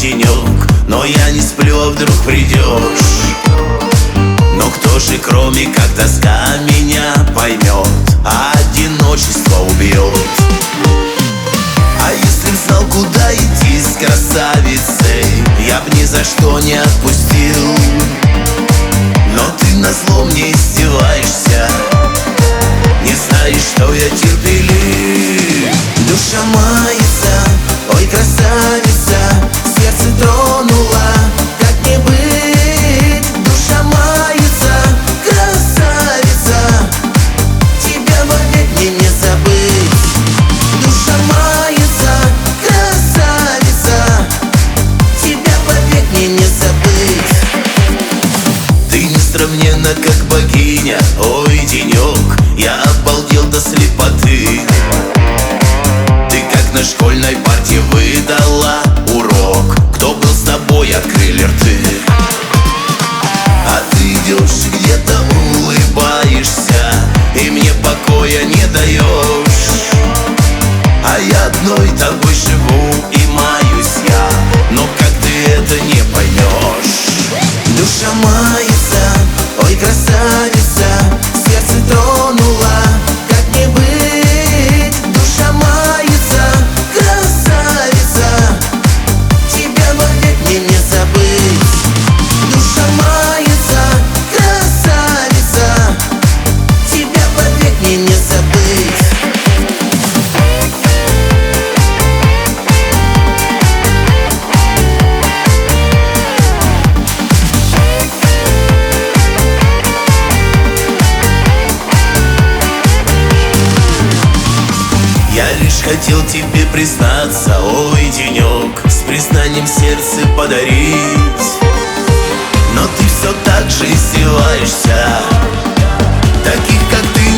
денек, но я не сплю, а вдруг придешь. Но кто же, кроме как тоска, меня поймет, а одиночество убьет? А если б знал, куда идти с красавицей, я б ни за что не отпустил. Но ты назло мне издеваешься, не знаешь, что я терпелив. Душа мается, ой, красавица, сердце тронула, как не быть. Душа мается, красавица, тебя вовек мне не забыть. Душа мается, красавица, тебя вовек мне не забыть. Ты несравненна, как богиня, ой, денек, я обалдел до слепоты. Ты как на школьной парте выдала урок, кто был с тобой, открыли рты. А ты идешь где-то, улыбаешься, и мне покоя не даешь. А я одной тобой живу и маюсь я, но как ты это не поймешь? Душа мается, ой, красавица, сердце тронула, как не быть. Душа мается, красавица, тебя вовек мне не забыть. Душа мается, красавица, тебя вовек мне не забыть. Я лишь хотел тебе признаться, ой, денек, с признанием сердце подарить. Но ты все так же издеваешься, таких как ты